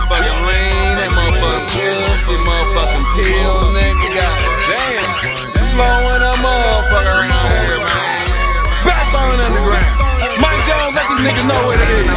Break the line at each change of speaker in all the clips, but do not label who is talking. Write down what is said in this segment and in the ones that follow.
motherfucking lean, that motherfucking pussy, motherfucking pill, nigga. Goddamn. Slowing a motherfucker around here, man. Backbone underground. Mike Jones, let these niggas know what it is.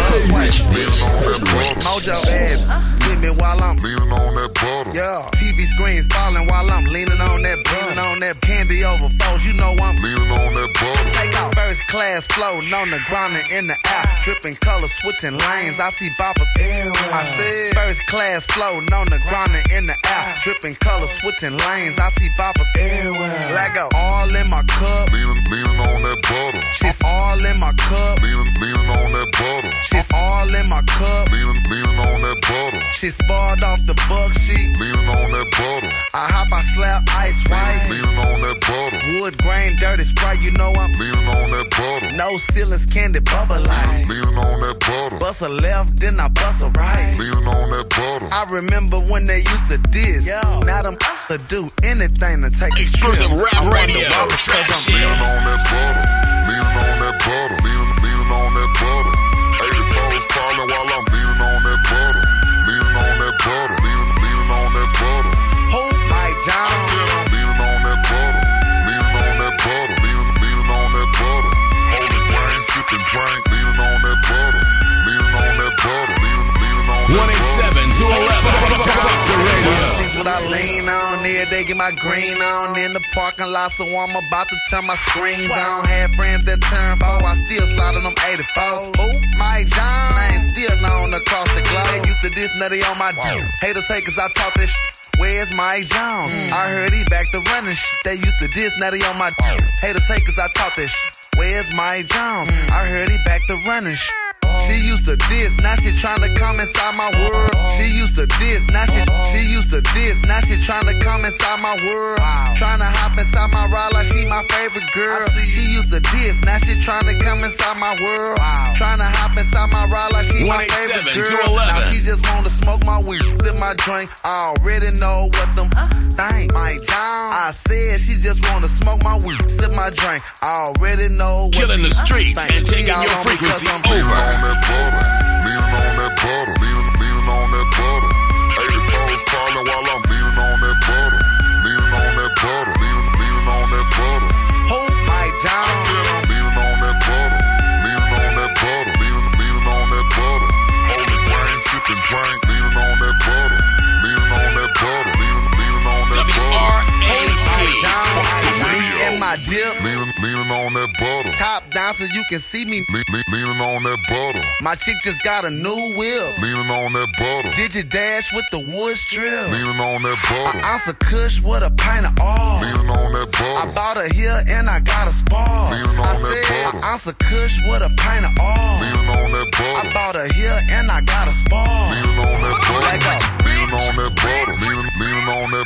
Mojo, baby. With me while I'm
leaning on that butter.
Yeah, TV screens falling while I'm leaning on that butter. Leaning on that candy over foes, you know I'm
leaning on that butter.
Take out first class floating on the ground and in the air. Dripping colors, switching lanes. I see boppers everywhere. I said first class floating on the ground and in the air. Dripping colors, switching lanes. I see boppers everywhere. Like all in my cup.
Leaning on that butter.
She's all in my cup.
Leaning on that butter.
She's all in my cup.
Leaning on that butter.
She spoiled off the bug sheet.
Leaning on that butter.
I hop, I slap ice white.
Leaning on that butter.
Wood grain, dirty Sprite, you know I'm
leaning on that butter.
No ceilings, candy bubble light.
Leaning on that butter.
Bust a left, then I bust a right.
Leaning on that butter.
I remember when they used to diss. Yo. Now them to do anything to take
exclusive rap radio.
Leaning on that butter. Leaning on that butter. Leaning on that butter. 84's calling while I'm leaning on that butter. Leaning on that butter. Leaning on that butter.
Who? Mike Jones.
I said I'm leaning on that butter. Leaning on that butter. Leaning on that butter. Holding grain, sipping drink. Leaning on that butter. Leaning on that butter. Leaning on that butter.
187-211. The radio.
Sees what I lean on there. They get my green on in the parking lot, so I'm about to turn my screens on. Had friends that turn 4, I still slide on them 84s. Oh, Mike John, I ain't still known across the globe. They used to diss nutty on my haters hate cause I talk this shit. Where's Mike Jones? I heard he back to running shit. They used to diss nutty on my haters hate cause I talk this shit. Where's Mike Jones? I heard he back to running shit. She used to diss, now she tryna come inside my world. She used to diss, now she used to diss, now she tryna come inside my world. Tryna hop inside my ride like she my favorite girl. She used to diss, now she tryna come inside my world. Tryna hop inside my ride like she my favorite girl. Now she just wanna smoke my weed, sip my drink. I already know what them think. Mike Jones, I said she just wanna smoke my weed, sip my drink. I already know what
killing the streets and taking your frequency over.
Butter, leaning on that butter, leaning on that butter. 84's calling while I'm leaning on that butter, leaning on that butter, leaning on that butter.
Who? Mike Jones.
I said I'm leaning on that butter, leaning on that butter, leaning on that butter. Holding grain, sipping drink, leaning on that butter, leaning on that butter, leaning on that butter.
Mike Jones. Me and my dip.
Leaning on that butter.
Top down so you can see me.
Leaning on that butter.
My chick just got a new whip.
Leaning on that butter.
Digi-dash with the wood strip.
Leaning on that butter.
I ounce of kush with a pint of oil.
Leaning on that butter.
I bought her here and I got a spar.
Leaning on
I
that
said
butter.
I ounce of kush with a pint of oil.
Leaning on that butter.
I bought her here and I got a spar.
Leaning on that butter.
Like a
leaning on that butter. Leaning on that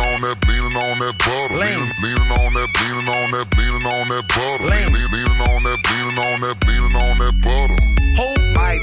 butter. Leaning on that butter. Leaning on that butter.
Who? Mike